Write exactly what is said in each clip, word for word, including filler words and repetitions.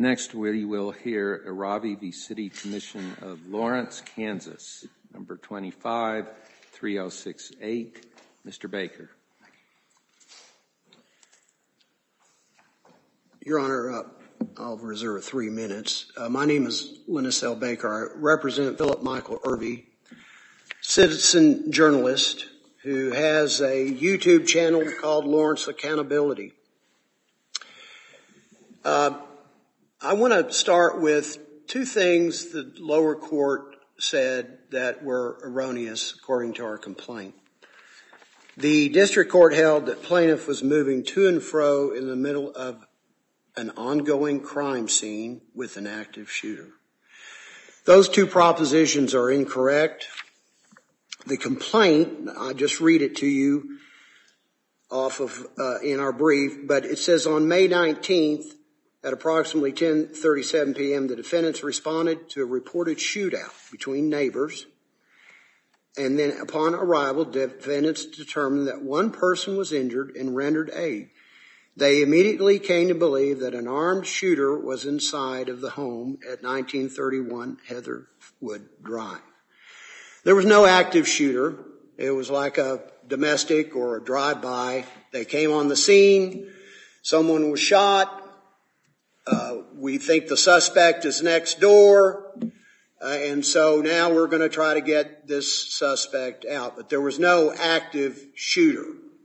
Next, we will hear Aravi v. City Commission of Lawrence, Kansas, number twenty-five three oh six eight. Mister Baker. Your Honor, uh, I'll reserve three minutes. Uh, my name is Linus L. Baker. I represent Philip Michael Irby, citizen journalist who has a YouTube channel called Lawrence Accountability. Uh, I want to start with two things the lower court said that were erroneous according to our complaint. The district court held that plaintiff was moving to and fro in the middle of an ongoing crime scene with an active shooter. Those two propositions are incorrect. The complaint, I just read it to you off of uh, in our brief, but it says on May nineteenth at approximately ten thirty-seven p.m. the defendants responded to a reported shootout between neighbors, and then upon arrival, defendants determined that one person was injured and rendered aid. They immediately came to believe that an armed shooter was inside of the home at nineteen thirty-one Heatherwood Drive. There was no active shooter. It was like a domestic or a drive-by. They came on the scene. Someone was shot. Uh, we think the suspect is next door. Uh, and so now we're going to try to get this suspect out. But there was no active shooter.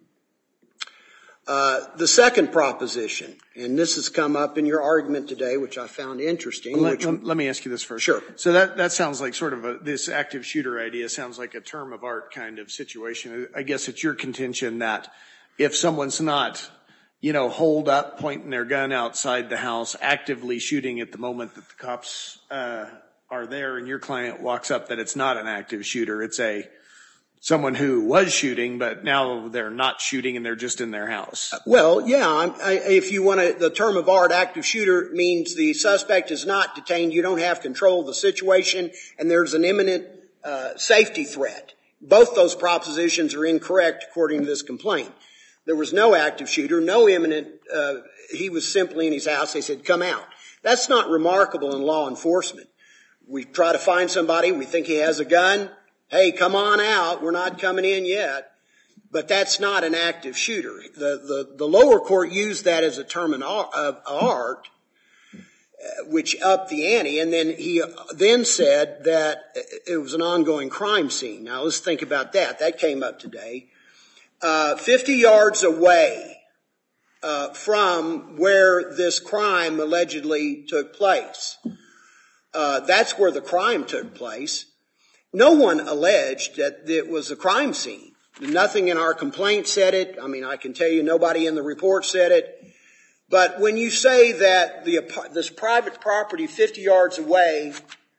Uh, the second proposition, and this has come up in your argument today, which I found interesting. Let, which, let, let me ask you this first. Sure. So that, that sounds like sort of a, this active shooter idea sounds like a term of art kind of situation. I guess it's your contention that if someone's not, you know, holed up, pointing their gun outside the house, actively shooting at the moment that the cops uh, are there and your client walks up, that it's not an active shooter. It's a someone who was shooting, but now they're not shooting and they're just in their house. Well, yeah, I, I, if you want to, the term of art, active shooter, means the suspect is not detained. You don't have control of the situation, and there's an imminent uh, safety threat. Both those propositions are incorrect according to this complaint. There was no active shooter, no imminent, uh, he was simply in his house. They said, come out. That's not remarkable in law enforcement. We try to find somebody, we think he has a gun. Hey, come on out. We're not coming in yet. But that's not an active shooter. The, the, the lower court used that as a term of art, which upped the ante. And then he then said that it was an ongoing crime scene. Now, let's think about that. That came up today. Uh, fifty yards away uh, from where this crime allegedly took place. Uh, that's where the crime took place. No one alleged that it was a crime scene. Nothing in our complaint said it. I mean, I can tell you nobody in the report said it. But when you say that the, this private property fifty yards away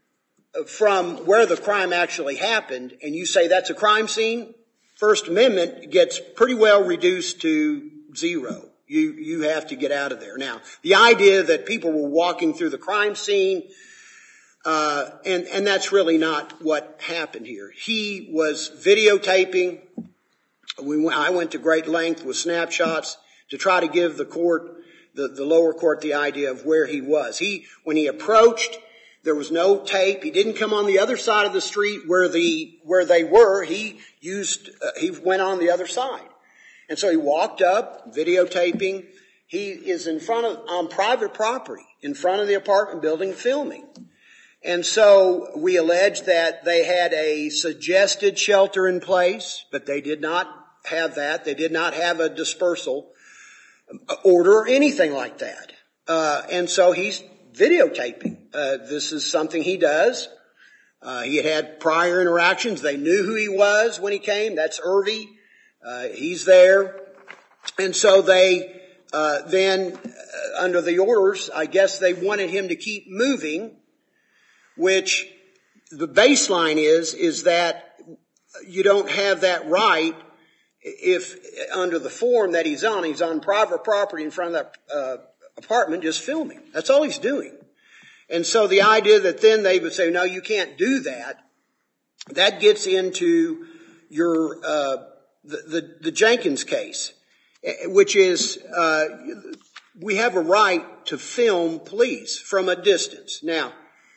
from where the crime actually happened, and you say that's a crime scene, First Amendment gets pretty well reduced to zero. You, you have to get out of there. Now, the idea that people were walking through the crime scene, Uh, and, and that's really not what happened here. He was videotaping. We went, I went to great length with snapshots to try to give the court, the, the lower court, the idea of where he was. He, when he approached, there was no tape. He didn't come on the other side of the street where the, where they were. He used, uh, he went on the other side. And so he walked up, videotaping. He is in front of, on private property, in front of the apartment building filming. And so we allege that they had a suggested shelter in place, but they did not have that. They did not have a dispersal order or anything like that. Uh, and so he's videotaping. Uh, this is something he does. Uh, he had had prior interactions. They knew who he was when he came. That's Irby. Uh, he's there. And so they uh, then, uh, under the orders, I guess they wanted him to keep moving, which the baseline is, is that you don't have that right if under the form that he's on, he's on private property in front of that uh, apartment just filming. That's all he's doing. And so the idea that then they would say, no, you can't do that, that gets into your, uh, the, the, the Jenkins case, which is, uh, we have a right to film police from a distance. Now,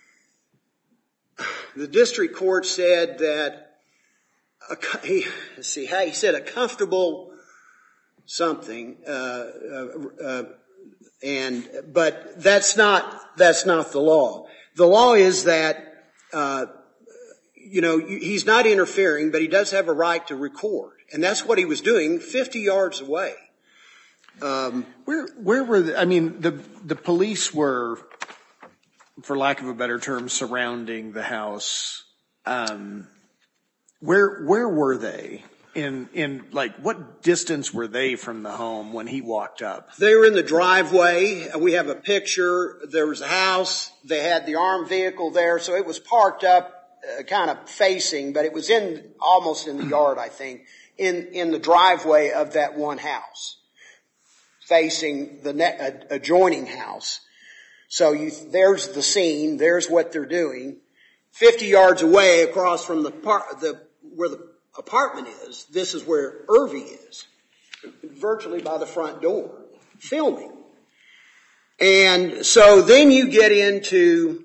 the district court said that, a, he, let's see, how he said a comfortable something, uh, uh, uh, and but that's not that's not the law. The law is that uh, you know he's not interfering, but he does have a right to record, and that's what he was doing, fifty yards away. Um, where where were the, I mean the the police were, for lack of a better term, surrounding the house. Um, where where were they? In, in, like, what distance were they from the home when he walked up? They were in the driveway. We have a picture. There was a house. They had the armed vehicle there, so it was parked up, uh, kind of facing, but it was in, almost in the yard, I think, in, in the driveway of that one house, facing the ne- uh, adjoining house. So you, there's the scene. There's what they're doing. Fifty yards away, across from the par- the where the apartment is, this is where Irvy is, virtually by the front door, filming. And so then you get into,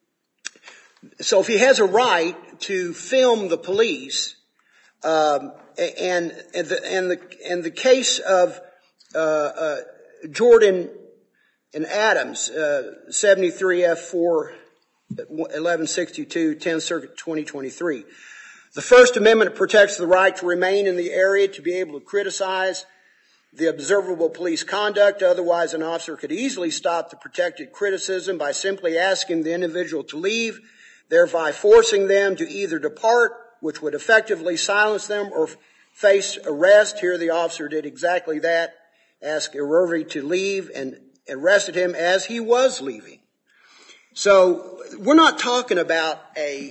so if he has a right to film the police, um, and and the and the and the case of uh, uh, Jordan and Adams, uh, seventy-three F four eleven sixty-two, tenth Circuit, twenty twenty-three. The First Amendment protects the right to remain in the area, to be able to criticize the observable police conduct. Otherwise, an officer could easily stop the protected criticism by simply asking the individual to leave, thereby forcing them to either depart, which would effectively silence them, or face arrest. Here the officer did exactly that, asked Irvy to leave and arrested him as he was leaving. So we're not talking about a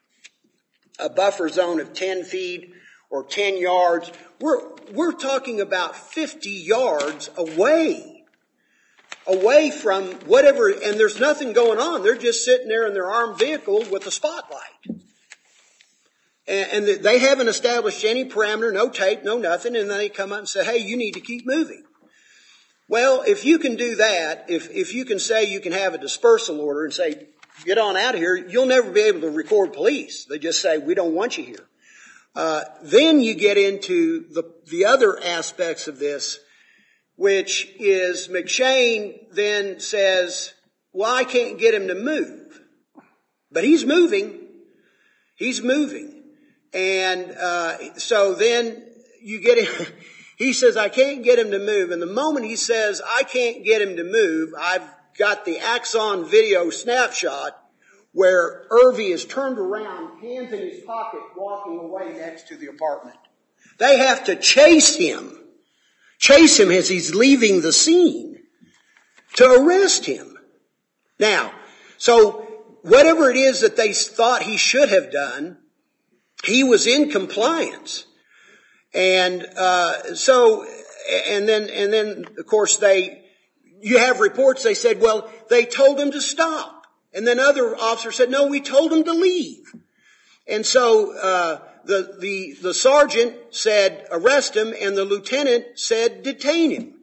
a buffer zone of ten feet or ten yards. We're, we're talking about fifty yards away, away from whatever, and there's nothing going on. They're just sitting there in their armed vehicle with a spotlight. And, and they haven't established any parameter, no tape, no nothing, and then they come up and say, hey, you need to keep moving. Well, if you can do that, if, if you can say you can have a dispersal order and say, get on out of here, you'll never be able to record police. They just say, we don't want you here. Uh, then you get into the, the other aspects of this, which is McShane then says, well, I can't get him to move. But he's moving. He's moving. And uh, so then you get him. He says, I can't get him to move. And the moment he says, I can't get him to move, I've got the Axon video snapshot where Irvy is turned around, hands in his pocket, walking away next to the apartment. They have to chase him, chase him as he's leaving the scene to arrest him. Now, so whatever it is that they thought he should have done, he was in compliance. And uh so, and then, and then, of course, they, you have reports, they said, well, they told him to stop. And then other officers said, no, we told him to leave. And so uh the the the sergeant said, arrest him, and the lieutenant said, detain him.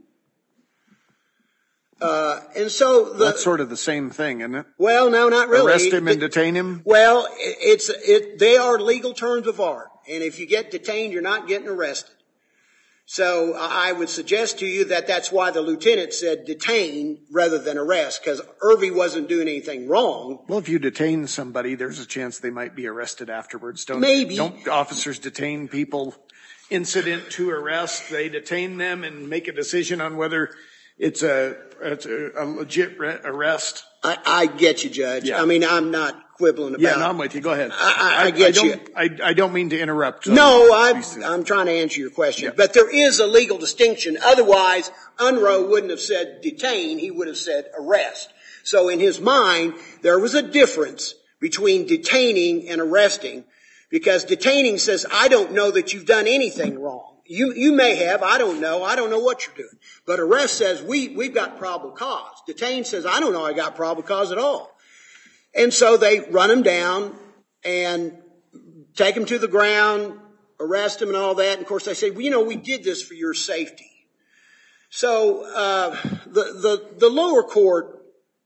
Uh and so the, that's sort of the same thing, isn't it? Well, no, not really. Arrest him and detain him? Well, it's it they are legal terms of art. And if you get detained, you're not getting arrested. So I would suggest to you that that's why the lieutenant said detain rather than arrest, because Irvy wasn't doing anything wrong. Well, if you detain somebody, there's a chance they might be arrested afterwards. Don't, Maybe. Don't officers detain people incident to arrest? They detain them and make a decision on whether it's a, it's a, a legit re- arrest. I, I get you, Judge. Yeah. I mean, I'm not quibbling about. Yeah, no, I'm with you. Go ahead. I, I, I get I you. don't, I, I don't mean to interrupt. No, I'm, I'm trying to answer your question. Yeah. But there is a legal distinction. Otherwise, Unruh wouldn't have said detain. He would have said arrest. So in his mind, there was a difference between detaining and arresting, because detaining says, I don't know that you've done anything wrong. You, you may have. I don't know. I don't know what you're doing. But arrest says, we, we've got probable cause. Detain says, I don't know I got probable cause at all. And so they run him down and take him to the ground, arrest him and all that. And of course they say, well, you know, we did this for your safety. So uh, the, the, the lower court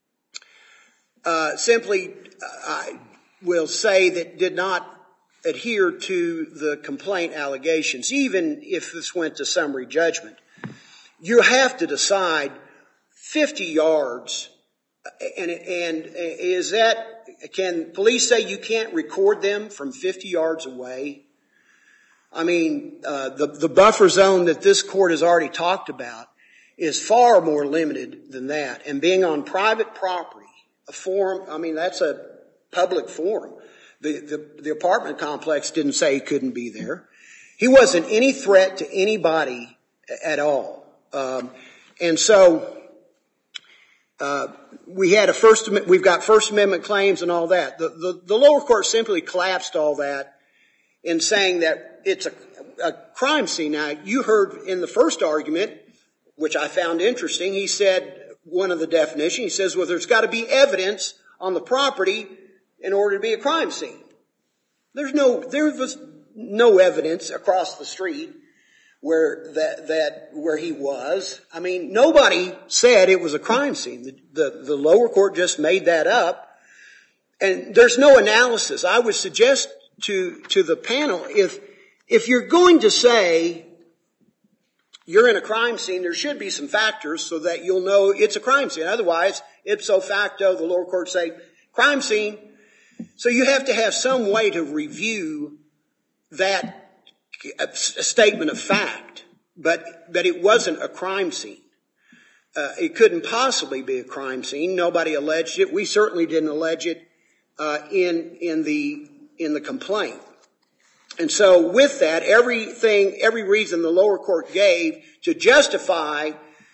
uh, simply, uh, I will say, that did not adhere to the complaint allegations, even if this went to summary judgment. You have to decide fifty yards, and, and is that, can police say you can't record them from fifty yards away? I mean, uh, the, the buffer zone that this court has already talked about is far more limited than that. And being on private property, a forum, I mean, that's a public forum. The, the, the apartment complex didn't say he couldn't be there. He wasn't any threat to anybody at all. Um, and so, uh, we had a first, we've got First Amendment claims and all that. The, the, the lower court simply collapsed all that in saying that it's a, a crime scene. Now, you heard in the first argument, which I found interesting, he said, one of the definitions, he says, well, there's got to be evidence on the property in order to be a crime scene. There's no, there was no evidence across the street where that, that, where he was. I mean, nobody said it was a crime scene. The, the, the lower court just made that up. And there's no analysis. I would suggest to, to the panel, if, if you're going to say you're in a crime scene, there should be some factors so that you'll know it's a crime scene. Otherwise, ipso facto, the lower court say, crime scene. So you have to have some way to review that statement of fact, but, but it wasn't a crime scene. Uh, it couldn't possibly be a crime scene. Nobody alleged it. We certainly didn't allege it, uh, in, in the, in the complaint. And so with that, everything, every reason the lower court gave to justify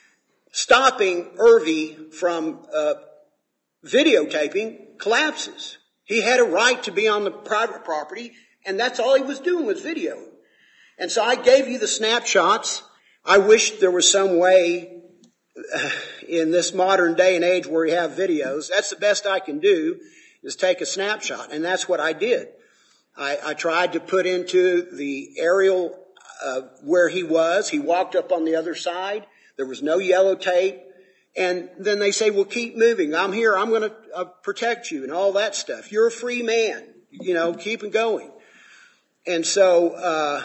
stopping Irvy from, uh, videotaping collapses. He had a right to be on the private property, and that's all he was doing was video. And so I gave you the snapshots. I wish there was some way uh, in this modern day and age where we have videos. That's the best I can do, is take a snapshot, and that's what I did. I, I tried to put into the aerial uh, where he was. He walked up on the other side. There was no yellow tape. And then they say, well, keep moving. I'm here. I'm going to uh, protect you and all that stuff. You're a free man. You know, keep it going. And so, uh,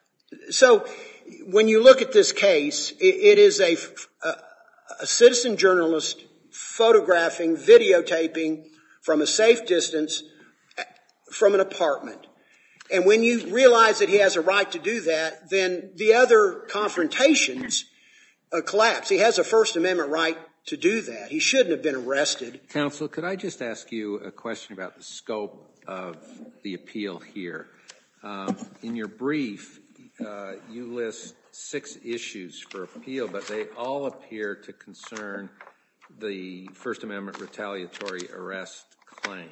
so when you look at this case, it, it is a, a, a citizen journalist photographing, videotaping from a safe distance from an apartment. And when you realize that he has a right to do that, then the other confrontations uh, collapse. He has a First Amendment right to do that. He shouldn't have been arrested. Counsel, could I just ask you a question about the scope of the appeal here? Um, in your brief, uh, you list six issues for appeal, but they all appear to concern the First Amendment retaliatory arrest claim.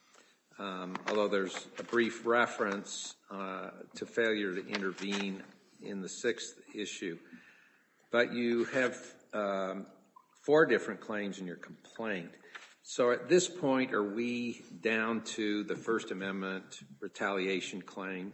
Um, although there's a brief reference uh, to failure to intervene in the sixth issue. But you have um, four different claims in your complaint. So at this point, are we down to the First Amendment retaliation claim?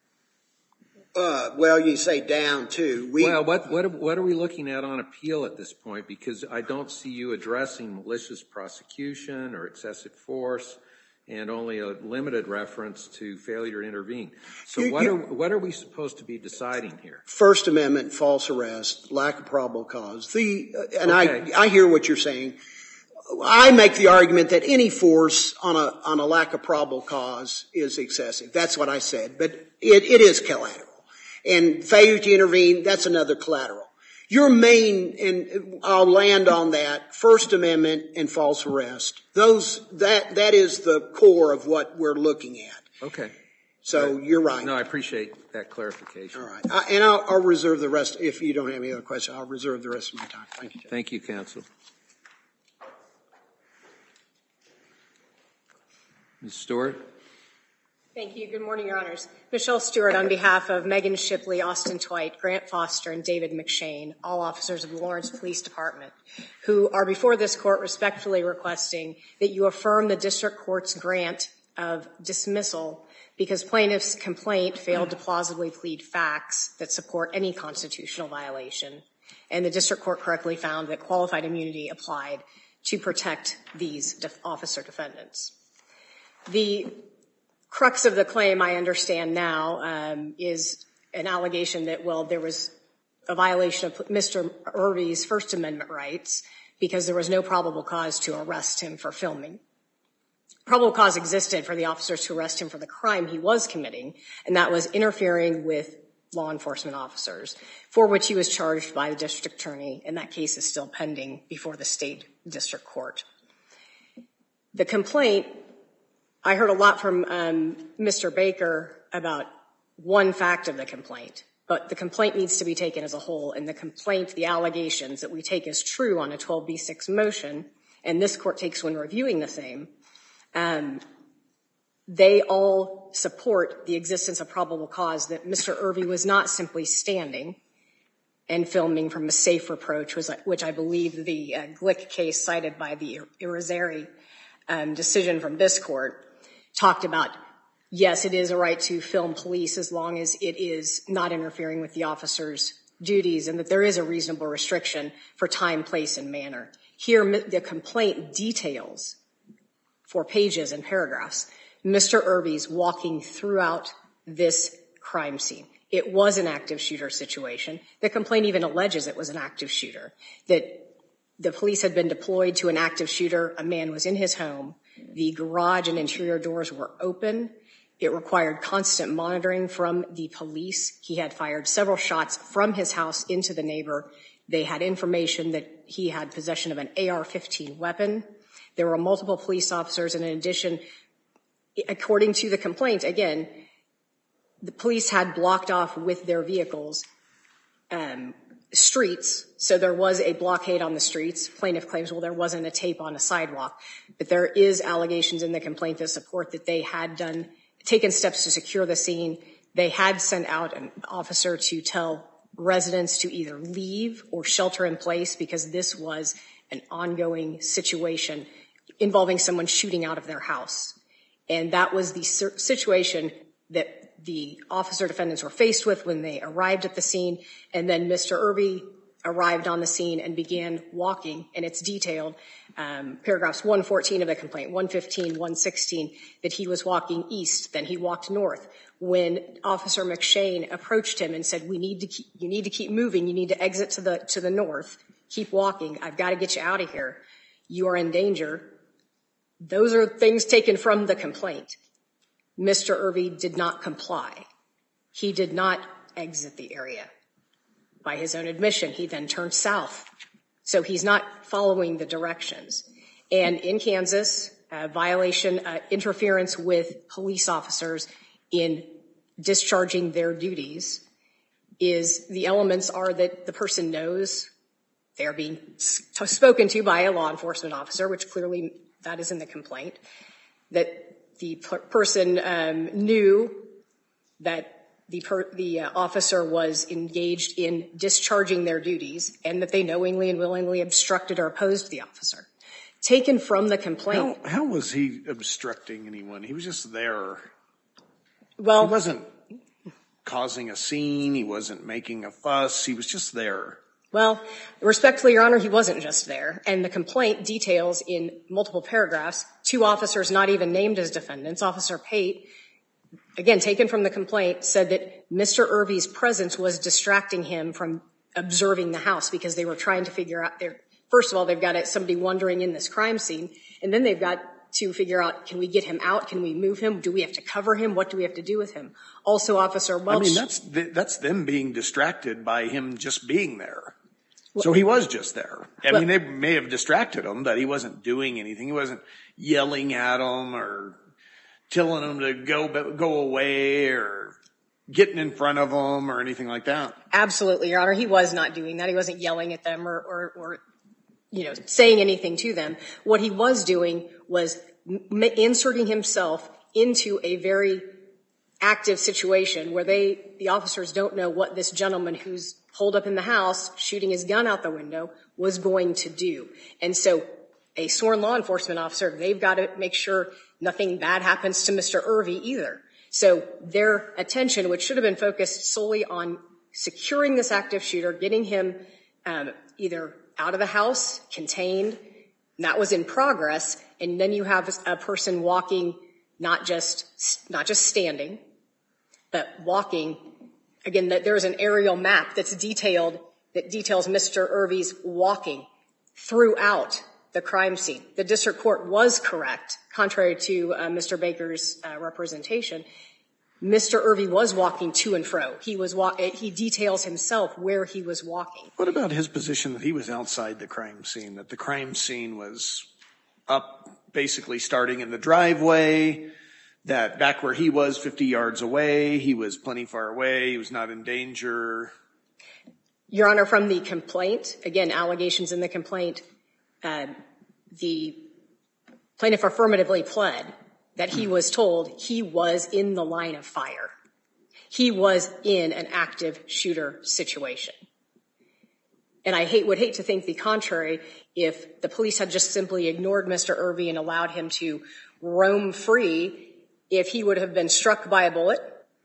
Uh, well, you say down to. We, well, what, what, what are we looking at on appeal at this point? Because I don't see you addressing malicious prosecution or excessive force, and only a limited reference to failure to intervene. So you, what, you, are, what are we supposed to be deciding here? First Amendment, false arrest, lack of probable cause. The, uh, and okay. I, I hear what you're saying. I make the argument that any force on a, on a lack of probable cause is excessive. That's what I said. But it, it is collateral. And failure to intervene, that's another collateral. Your main, and I'll land on that, First Amendment and false arrest. Those, that, that is the core of what we're looking at. Okay. So right. You're right. No, I appreciate that clarification. All right. I, and I'll, I'll reserve the rest. If you don't have any other questions, I'll reserve the rest of my time. Thank you, Judge. Thank you, counsel. Miz Stewart. Thank you. Good morning, Your Honors. Michelle Stewart on behalf of Megan Shipley, Austin Twite, Grant Foster, and David McShane, all officers of the Lawrence Police Department, who are before this court respectfully requesting that you affirm the district court's grant of dismissal because plaintiff's complaint failed to plausibly plead facts that support any constitutional violation, And the district court correctly found that qualified immunity applied to protect these def- officer defendants. The crux of the claim, I understand now, um, is an allegation that, well, there was a violation of Mister Irby's First Amendment rights because there was no probable cause to arrest him for filming. Probable cause existed for the officers to arrest him for the crime he was committing, and that was interfering with law enforcement officers, for which he was charged by the district attorney, and that case is still pending before the state district court. The complaint, I heard a lot from um, Mister Baker about one fact of the complaint, but the complaint needs to be taken as a whole, and the complaint, the allegations that we take as true on a twelve B six motion, and this court takes when reviewing the same, um, they all support the existence of probable cause that Mister Irby was not simply standing and filming from a safe approach, which I believe the uh, Glick case cited by the Irizarry um, decision from this court talked about. Yes, it is a right to film police as long as it is not interfering with the officer's duties, and that there is a reasonable restriction for time, place, and manner. Here, the complaint details for pages and paragraphs Mister Irby's walking throughout this crime scene. It was an active shooter situation. The complaint even alleges it was an active shooter, that the police had been deployed to an active shooter. A man was in his home. The garage and interior doors were open. It required constant monitoring from the police. He had fired several shots from his house into the neighbor. They had information that he had possession of an A R fifteen weapon. There were multiple police officers, and in addition, according to the complaint, again, the police had blocked off with their vehicles um, streets, so there was a blockade on the streets. Plaintiff claims, well, there wasn't a tape on a sidewalk, but there is allegations in the complaint that support that they had done, taken steps to secure the scene. They had sent out an officer to tell residents to either leave or shelter in place because this was an ongoing situation involving someone shooting out of their house. And that was the situation that the officer defendants were faced with when they arrived at the scene. And then Mister Irby arrived on the scene and began walking, and it's detailed, um, paragraphs one fourteen of the complaint, one fifteen, one sixteen, that he was walking east, then he walked north. When Officer McShane approached him and said, we need to keep, you need to keep moving, you need to exit to the, to the north, keep walking, I've got to get you out of here, you are in danger. Those are things taken from the complaint. Mister Irby did not comply. He did not exit the area. By his own admission, he then turned south. So he's not following the directions. And in Kansas, uh, violation, uh, interference with police officers in discharging their duties is, the elements are that the person knows they're being spoken to by a law enforcement officer, which clearly that is in the complaint, that the per- person um, knew that the, per- the uh, officer was engaged in discharging their duties, and that they knowingly and willingly obstructed or opposed the officer. Taken from the complaint. How, how was he obstructing anyone? He was just there. Well, he wasn't causing a scene. He wasn't making a fuss. He was just there. Well, respectfully, Your Honor, he wasn't just there. And the complaint details in multiple paragraphs two officers not even named as defendants. Officer Pate, again, taken from the complaint, said that Mister Irby's presence was distracting him from observing the house because they were trying to figure out their, first of all, they've got somebody wandering in this crime scene, and then they've got to figure out, can we get him out? Can we move him? Do we have to cover him? What do we have to do with him? Also, Officer Welch. I mean, that's, that's them being distracted by him just being there. So he was just there. I well, mean, they may have distracted him, but he wasn't doing anything. He wasn't yelling at them or telling them to go go away or getting in front of them or anything like that. Absolutely, Your Honor. He was not doing that. He wasn't yelling at them or, or, or you know, saying anything to them. What he was doing was m- inserting himself into a very active situation where they, the officers don't know what this gentleman who's holed up in the house, shooting his gun out the window, was going to do. And so a sworn law enforcement officer, they've got to make sure nothing bad happens to Mister Irby either. So their attention, which should have been focused solely on securing this active shooter, getting him um, either out of the house, contained, and that was in progress, and then you have a person walking, not just not just standing, but walking. Again, there's an aerial map that's detailed that details Mister Irvy's walking throughout the crime scene. The district court was correct, contrary to uh, Mister Baker's uh, representation. Mister Irvy was walking to and fro. He was wa- he details himself where he was walking. What about his position that he was outside the crime scene, that the crime scene was up basically starting in the driveway, that back where he was fifty yards away, he was plenty far away, he was not in danger? Your Honor, from the complaint, again, allegations in the complaint, uh, the plaintiff affirmatively pled that he was told he was in the line of fire. He was in an active shooter situation. And I hate, would hate to think the contrary if the police had just simply ignored Mister Irvy and allowed him to roam free, if he would have been struck by a bullet,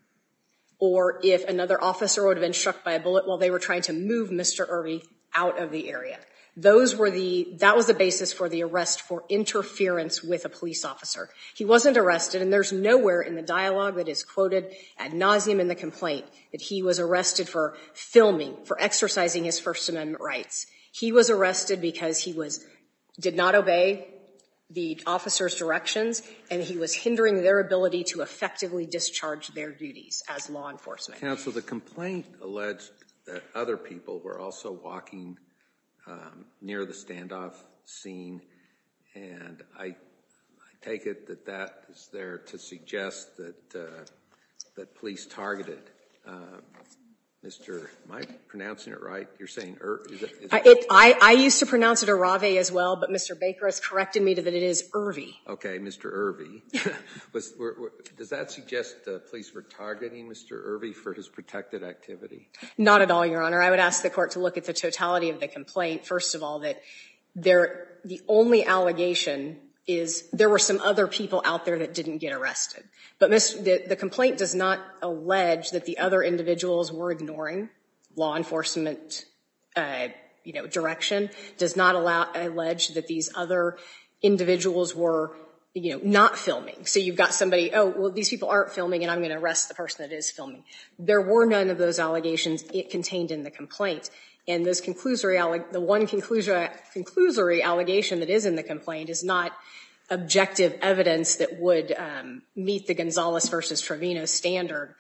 or if another officer would have been struck by a bullet while they were trying to move Mister Irvy out of the area. Those were the, that was the basis for the arrest for interference with a police officer. He wasn't arrested, and there's nowhere in the dialogue that is quoted ad nauseum in the complaint that he was arrested for filming, for exercising his First Amendment rights. He was arrested because he was, did not obey the officer's directions, and he was hindering their ability to effectively discharge their duties as law enforcement. Counsel, the complaint alleged that other people were also walking um, near the standoff scene, and I, I take it that that is there to suggest that uh, that police targeted uh, Mister Am I pronouncing it right? You're saying Ir- is it? Is it? I, it, I, I used to pronounce it Arave as well, but Mister Baker has corrected me to that it is Irvy. Okay, Mister Irvy. Was, were, were, does that suggest the police were targeting Mister Irvy for his protected activity? Not at all, Your Honor. I would ask the court to look at the totality of the complaint. First of all, that there, the only allegation is there were some other people out there that didn't get arrested. But Miz, the, the complaint does not allege that the other individuals were ignoring law enforcement, uh, you know, direction, does not allow, allege that these other individuals were, you know, not filming. So you've got somebody, oh, well, these people aren't filming and I'm going to arrest the person that is filming. There were none of those allegations contained in the complaint. And those conclusory, the one conclusory, conclusory allegation that is in the complaint is not objective evidence that would um, meet the Gonzalez versus Trevino standard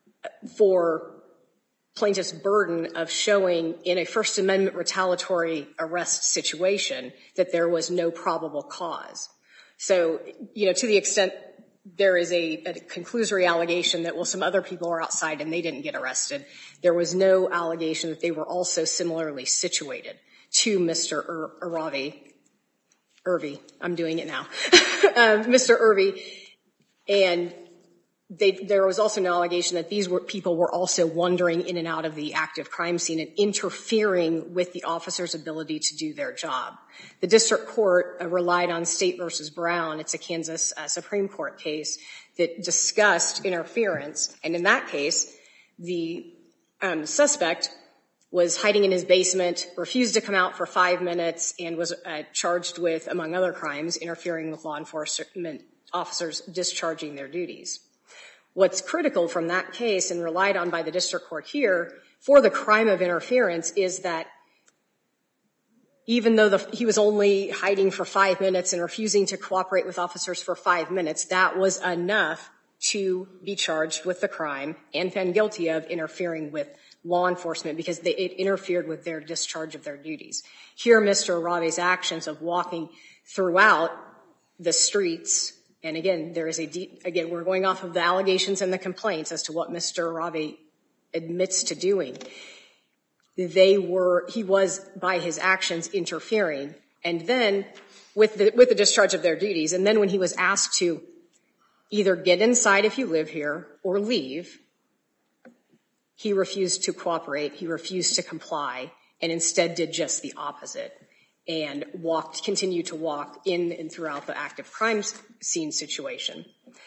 for plaintiff's burden of showing in a First Amendment retaliatory arrest situation that there was no probable cause. So, you know, to the extent there is a, a conclusory allegation that, well, some other people are outside and they didn't get arrested, there was no allegation that they were also similarly situated to Mister Ir- Irvy. Irvy, I'm doing it now, um, Mister Irvy, and they, there was also no allegation that these were, people were also wandering in and out of the active crime scene and interfering with the officer's ability to do their job. The district court uh, relied on State versus Brown. It's a Kansas uh, Supreme Court case that discussed interference, and in that case, the um, suspect was hiding in his basement, refused to come out for five minutes, and was uh, charged with, among other crimes, interfering with law enforcement officers discharging their duties. What's critical from that case and relied on by the district court here for the crime of interference is that even though the, he was only hiding for five minutes and refusing to cooperate with officers for five minutes, that was enough to be charged with the crime and found guilty of interfering with law enforcement because they, it interfered with their discharge of their duties. Here, Mister Arave's actions of walking throughout the streets, and again, there is a deep, again, we're going off of the allegations and the complaints as to what Mister Arave admits to doing. They were, he was by his actions interfering, and then with the, with the discharge of their duties, and then when he was asked to either get inside if you live here or leave, he refused to cooperate, he refused to comply, and instead did just the opposite and walked, continued to walk in and throughout the active crime scene situation.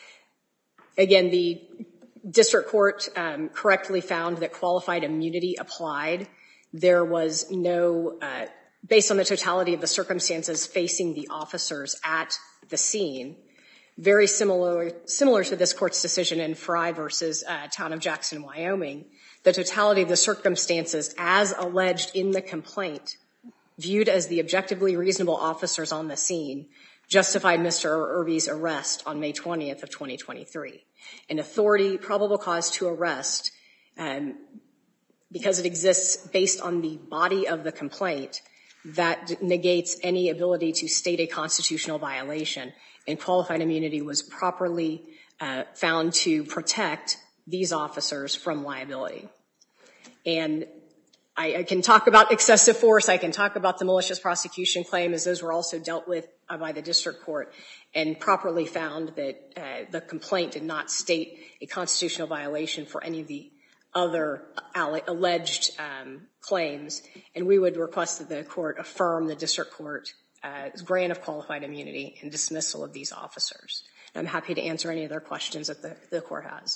Again, the district court um, correctly found that qualified immunity applied. there was no, uh, based on the totality of the circumstances facing the officers at the scene, very similar, similar to this court's decision in Fry versus uh, Town of Jackson, Wyoming, the totality of the circumstances as alleged in the complaint, viewed as the objectively reasonable officers on the scene, justified Mister Irby's arrest on May twentieth of twenty twenty-three. An authority, probable cause to arrest, um, because it exists based on the body of the complaint, that negates any ability to state a constitutional violation, and qualified immunity was properly uh, found to protect these officers from liability. And I, I can talk about excessive force, I can talk about the malicious prosecution claim, as those were also dealt with uh, by the district court, and properly found that uh, the complaint did not state a constitutional violation for any of the other alleged um, claims, and we would request that the court affirm the district court's uh, grant of qualified immunity and dismissal of these officers. And I'm happy to answer any other questions that the, the court has.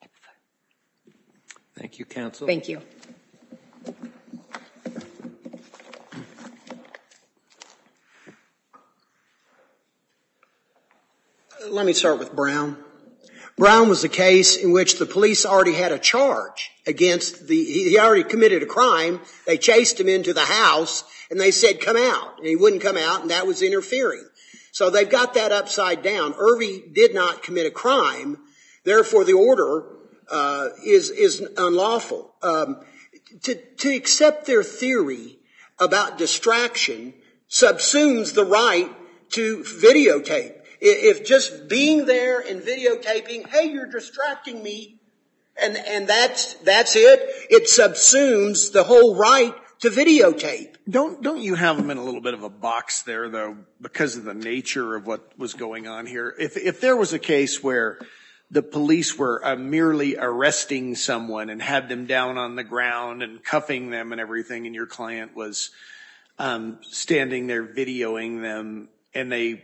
Thank you, counsel. Thank you. Let me start with Brown. Brown was a case in which the police already had a charge against the, he already committed a crime. They chased him into the house and they said, come out. And he wouldn't come out, and that was interfering. So they've got that upside down. Irby did not commit a crime. Therefore, the order, uh, is, is unlawful. Um, to, to accept their theory about distraction subsumes the right to videotape. If just being there and videotaping, hey, you're distracting me, and, and that's, that's it, it subsumes the whole right to videotape. Don't, don't you have them in a little bit of a box there, though, because of the nature of what was going on here? If, if there was a case where the police were uh, merely arresting someone and had them down on the ground and cuffing them and everything, and your client was um, standing there videoing them, and they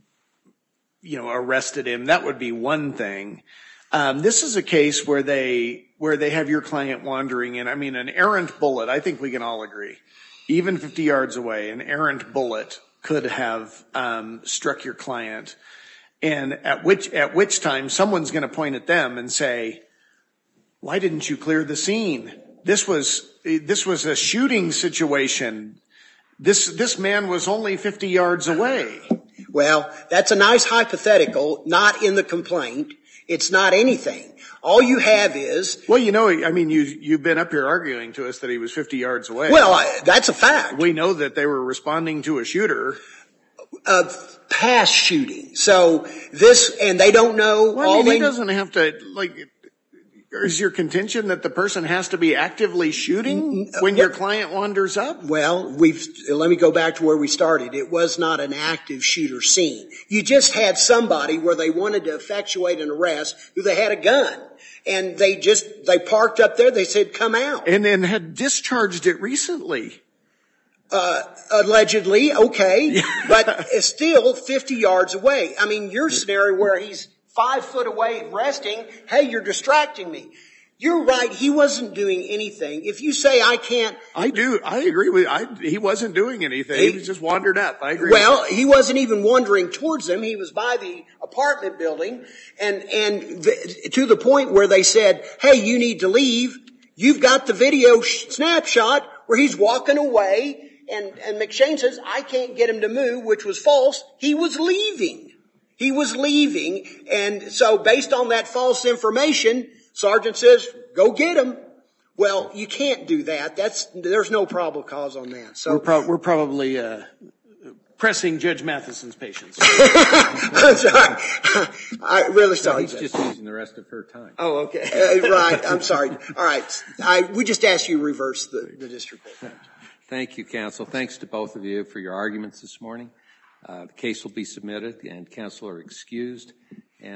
you know, arrested him, that would be one thing. Um, this is a case where they, where they have your client wandering in. I mean, an errant bullet, I think we can all agree, even fifty yards away, an errant bullet could have, um, struck your client. And at which, at which time someone's going to point at them and say, why didn't you clear the scene? This was, this was a shooting situation. This, this man was only fifty yards away. Well, that's a nice hypothetical, not in the complaint. It's not anything. All you have is... Well, you know, I mean, you, you've been up here arguing to us that he was fifty yards away. Well, I, that's a fact. We know that they were responding to a shooter. A past shooting. So this, and they don't know... Well, all I mean, they, he doesn't have to, like... Is your contention that the person has to be actively shooting when your client wanders up? Well, we've, let me go back to where we started. It was not an active shooter scene. You just had somebody where they wanted to effectuate an arrest who they had a gun. And they just, they parked up there, they said, come out. And then had discharged it recently. Uh, allegedly, okay. But it's still fifty yards away. I mean, your scenario where he's five foot away resting, hey, you're distracting me. You're right, he wasn't doing anything. If you say I can't... I do, I agree with I He wasn't doing anything, he, he was just wandered up, I agree. Well, he wasn't even wandering towards them, he was by the apartment building, and, and the, to the point where they said, hey, you need to leave. You've got the video sh- snapshot where he's walking away, and, and McShane says, I can't get him to move, which was false. He was leaving. He was leaving, and so based on that false information, Sergeant says, go get him. Well, you can't do that. That's, there's no probable cause on that. So We're, pro- we're probably uh, pressing Judge Matheson's patience. I'm sorry. I really sorry. He's just using the rest of her time. Oh, okay. Uh, right. I'm sorry. All right. I, we just asked you to reverse the, the district court. Thank you, counsel. Thanks to both of you for your arguments this morning. Uh, the case will be submitted and counsel are excused.